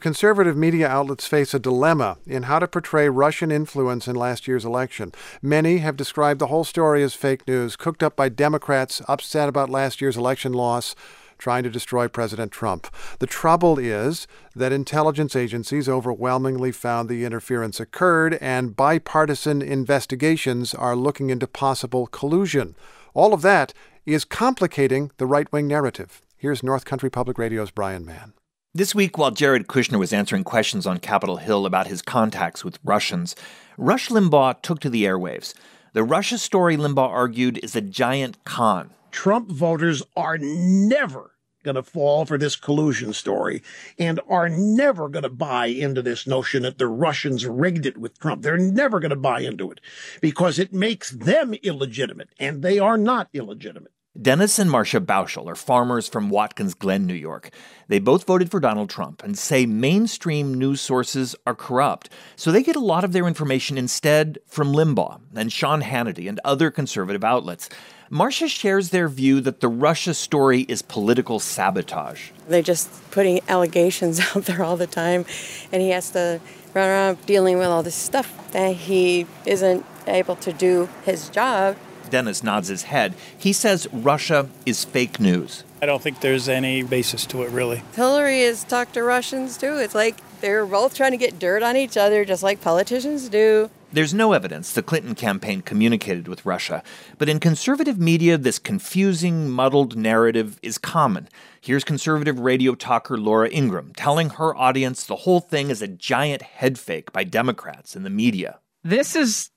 conservative media outlets face a dilemma in how to portray Russian influence in last year's election. Many have described the whole story as fake news, cooked up by Democrats upset about last year's election loss, trying to destroy President Trump. The trouble is that intelligence agencies overwhelmingly found the interference occurred, and bipartisan investigations are looking into possible collusion. All of that is complicating the right-wing narrative. Here's North Country Public Radio's Brian Mann. This week, while Jared Kushner was answering questions on Capitol Hill about his contacts with Russians, Rush Limbaugh took to the airwaves. The Russia story, Limbaugh argued, is a giant con. Trump voters are never going to fall for this collusion story and are never going to buy into this notion that the Russians rigged it with Trump. They're never going to buy into it because it makes them illegitimate, and they are not illegitimate. Dennis and Marcia Bauschel are farmers from Watkins Glen, New York. They both voted for Donald Trump and say mainstream news sources are corrupt, so they get a lot of their information instead from Limbaugh and Sean Hannity and other conservative outlets. Marcia shares their view that the Russia story is political sabotage. They're just putting allegations out there all the time, and he has to run around dealing with all this stuff that he isn't able to do his job. Dennis nods his head. He says Russia is fake news. I don't think there's any basis to it, really. Hillary has talked to Russians, too. It's like they're both trying to get dirt on each other, just like politicians do. There's no evidence the Clinton campaign communicated with Russia, but in conservative media, this confusing, muddled narrative is common. Here's conservative radio talker Laura Ingraham telling her audience the whole thing is a giant head fake by Democrats and the media. This is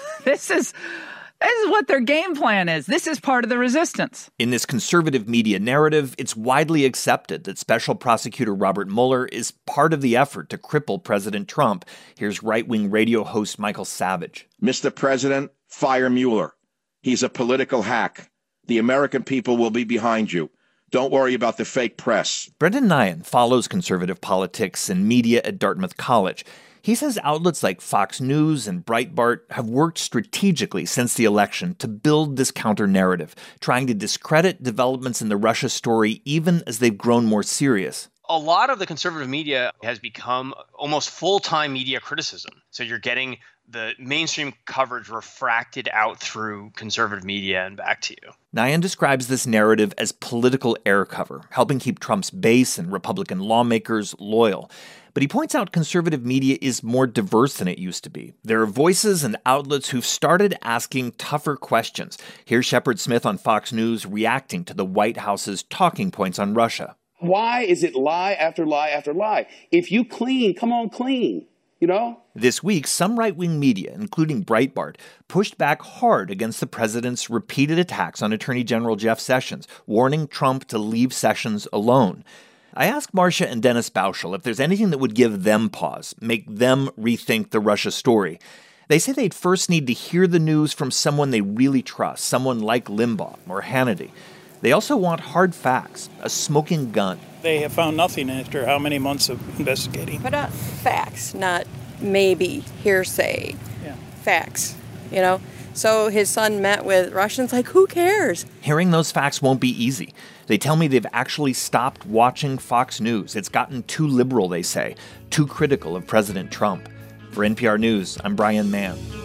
what their game plan is. This is part of the resistance. In this conservative media narrative, it's widely accepted that Special Prosecutor Robert Mueller is part of the effort to cripple President Trump. Here's right-wing radio host Michael Savage. Mr. President, fire Mueller. He's a political hack. The American people will be behind you. Don't worry about the fake press. Brendan Nyhan follows conservative politics and media at Dartmouth College. He says outlets like Fox News and Breitbart have worked strategically since the election to build this counter-narrative, trying to discredit developments in the Russia story even as they've grown more serious. A lot of the conservative media has become almost full-time media criticism. So you're getting the mainstream coverage refracted out through conservative media and back to you. Nyhan describes this narrative as political air cover, helping keep Trump's base and Republican lawmakers loyal. But he points out conservative media is more diverse than it used to be. There are voices and outlets who've started asking tougher questions. Here's Shepard Smith on Fox News reacting to the White House's talking points on Russia. Why is it lie after lie after lie? If you clean, come on clean, you know? This week, some right-wing media, including Breitbart, pushed back hard against the president's repeated attacks on Attorney General Jeff Sessions, warning Trump to leave Sessions alone. I asked Marcia and Dennis Bauschel if there's anything that would give them pause, make them rethink the Russia story. They say they'd first need to hear the news from someone they really trust, someone like Limbaugh or Hannity. They also want hard facts, a smoking gun. They have found nothing after how many months of investigating. But facts, not maybe hearsay. Yeah. Facts, you know? So his son met with Russians, like, who cares? Hearing those facts won't be easy. They tell me they've actually stopped watching Fox News. It's gotten too liberal, they say, too critical of President Trump. For NPR News, I'm Brian Mann.